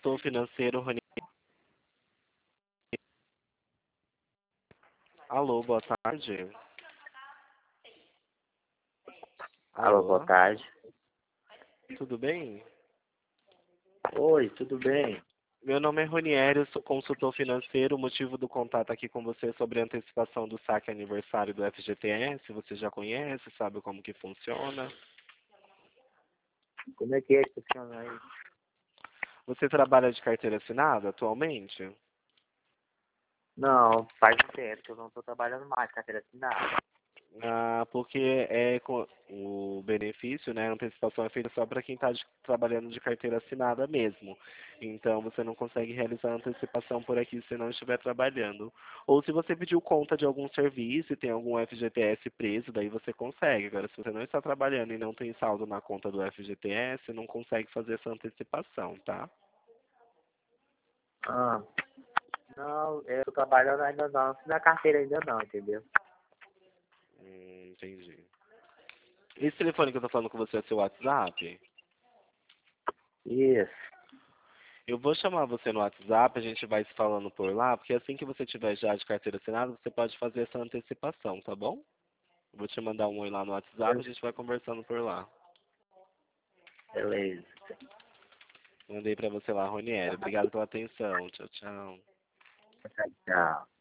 consultor financeiro, Rony. Alô, boa tarde. Alô, boa Alô, tarde. tudo bem? Oi, tudo bem? Meu nome é Ronieri, eu sou consultor financeiro. O motivo do contato aqui com você é sobre a antecipação do saque aniversário do FGTS. Você já conhece, sabe como que funciona? Como é que funciona aí? Você trabalha de carteira assinada atualmente? Não, faz um tempo que eu não estou trabalhando mais, carteira assinada. Ah, porque o benefício, né, a antecipação é feita só para quem está trabalhando de carteira assinada mesmo. Então você não consegue realizar a antecipação por aqui se não estiver trabalhando. Ou se você pediu conta de algum serviço e tem algum FGTS preso, daí você consegue. Agora, se você não está trabalhando e não tem saldo na conta do FGTS, não consegue fazer essa antecipação, tá? Ah, não, eu tô trabalhando ainda não, assinei a carteira ainda não, entendeu? Entendi. Esse telefone que eu tô falando com você é seu WhatsApp? Isso, Eu vou chamar você no WhatsApp, a gente vai se falando por lá, porque assim que você tiver já de carteira assinada, você pode fazer essa antecipação, tá bom? Eu vou te mandar um oi lá no WhatsApp, a gente vai conversando por lá. beleza. Mandei pra você lá, Ronieri. Obrigado pela atenção. Tchau, tchau. Tchau.